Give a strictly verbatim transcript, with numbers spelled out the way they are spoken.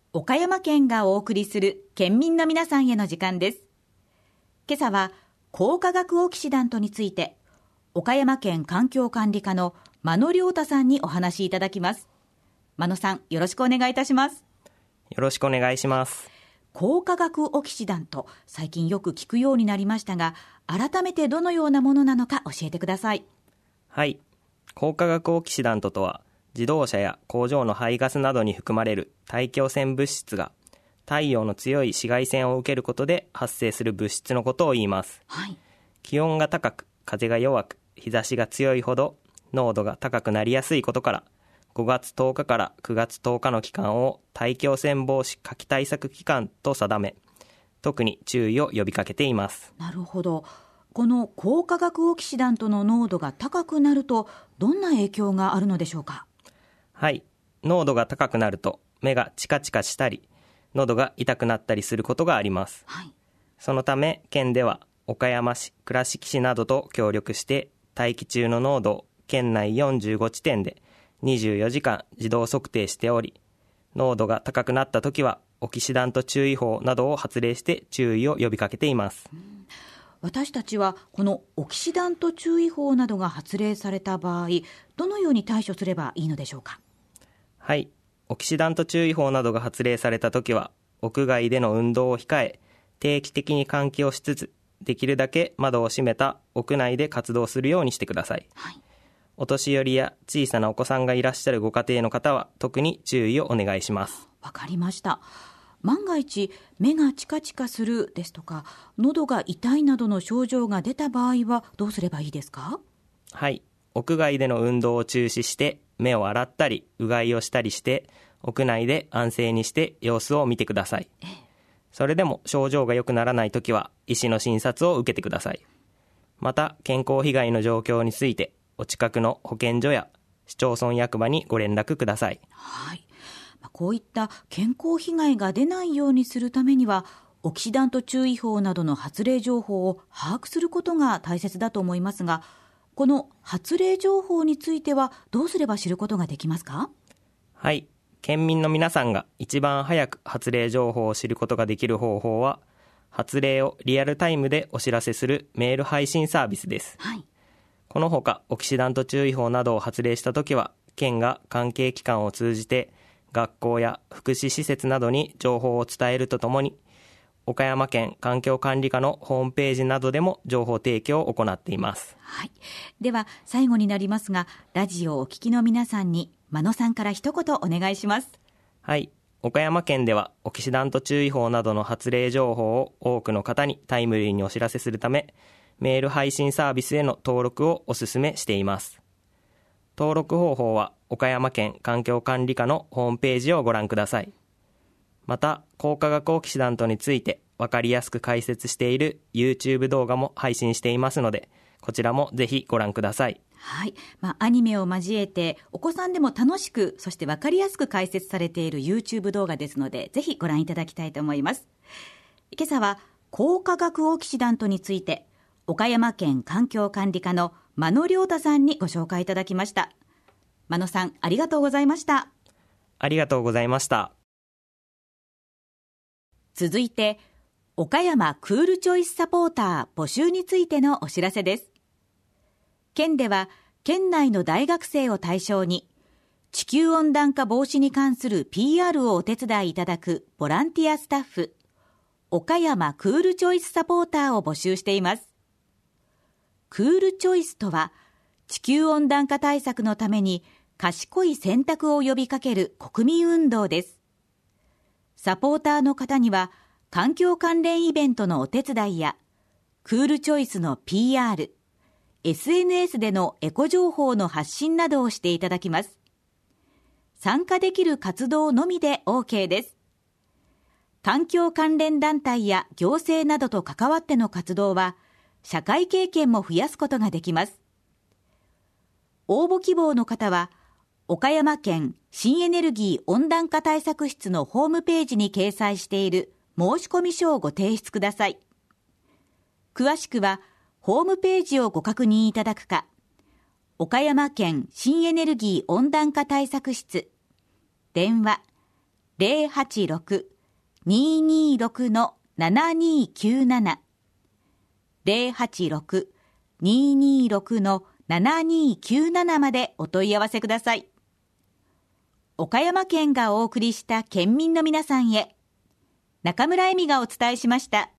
岡山県がお送りする県民の皆さんへの時間です。今朝は光化学オキシダントについて岡山県環境管理課の間野亮太さんにお話しいただきます。間野さん、よろしくお願いいたします。 よろしくお願いします。 光化学オキシダント、最近よく聞くようになりましたが、改めてどのようなものなのか教えてください。 はい、光化学オキシダントとは、自動車や工場の排ガスなどに含まれる大気汚染物質が太陽の強い紫外線を受けることで発生する物質のことを言います。 はい、 気温が高く風が弱く日差しが強いほど濃度が高くなりやすいことから、ごがつとおかからくがつとおかの期間を大気汚染防止夏季対策期間と定め、特に注意を呼びかけています。 なるほど。この光化学オキシダントの濃度が高くなるとどんな影響があるのでしょうか。 はい、濃度が高くなると目がチカチカしたり喉が痛くなったりすることがあります。 はい、 そのため県では岡山市、倉敷市などと協力して大気中の濃度を県内よんじゅうごちてんでにじゅうよじかん自動測定しており、濃度が高くなったときはオキシダント注意報などを発令して注意を呼びかけています。 うん、私たちはこのオキシダント注意報などが発令された場合、どのように対処すればいいのでしょうか。 はい、オキシダント注意報などが発令されたときは、屋外での運動を控え、定期的に換気をしつつ、できるだけ窓を閉めた屋内で活動するようにしてください。 はい、 お年寄りや小さなお子さんがいらっしゃるご家庭の方は特に注意をお願いします。 わかりました。万が一目がチカチカするですとか、喉が痛いなどの症状が出た場合はどうすればいいですか。 はい、屋外での運動を中止して目を洗ったりうがいをしたりして屋内で安静にして様子を見てください。 ええ、 それでも症状が良くならないときは医師の診察を受けてください。また健康被害の状況についてお近くの保健所や市町村役場にご連絡ください。 はい、こういった健康被害が出ないようにするためには、オキシダント注意報などの発令情報を把握することが大切だと思いますが、この発令情報についてはどうすれば知ることができますか。 はい、県民の皆さんが一番早く発令情報を知ることができる方法は、発令をリアルタイムでお知らせするメール配信サービスです。 はい、 このほかオキシダント注意報などを発令したときは、県が関係機関を通じて学校や福祉施設などに情報を伝えるとともに、岡山県環境管理課のホームページなどでも情報提供を行っています。 はい、では最後になりますが、ラジオをお聞きの皆さんに間野さんから一言お願いします。 はい、岡山県ではオキシダント注意報などの発令情報を多くの方にタイムリーにお知らせするため、メール配信サービスへの登録をお勧めしています。登録方法は岡山県環境管理課のホームページをご覧ください。また光化学オキシダントについて分かりやすく解説している YouTube 動画も配信していますので、こちらもぜひご覧ください。 はい、まあ、アニメを交えてお子さんでも楽しく、そして分かりやすく解説されている YouTube 動画ですので、ぜひご覧いただきたいと思います。今朝は光化学オキシダントについて岡山県環境管理課の間野亮太さんにご紹介いただきました。間野さん、ありがとうございました。 ありがとうございました。 続いて岡山クールチョイスサポーター募集についてのお知らせです。県では県内の大学生を対象に地球温暖化防止に関する ピーアール をお手伝いいただくボランティアスタッフ、岡山クールチョイスサポーターを募集しています。クールチョイスとは、地球温暖化対策のために賢い選択を呼びかける国民運動です。サポーターの方には環境関連イベントのお手伝いやクールチョイスの ピーアール、エスエヌエス でのエコ情報の発信などをしていただきます。参加できる活動のみで OK です。環境関連団体や行政などと関わっての活動は社会経験も増やすことができます。応募希望の方は岡山県新エネルギー温暖化対策室のホームページに掲載している申込書をご提出ください。詳しくはホームページをご確認いただくか、岡山県新エネルギー温暖化対策室、電話ゼロはちろく にーにーろく ななにーきゅうなな ゼロはちろく にーにーろく ななにーきゅうなな までお問い合わせください。岡山県がお送りした県民の皆さんへ、中村恵美がお伝えしました。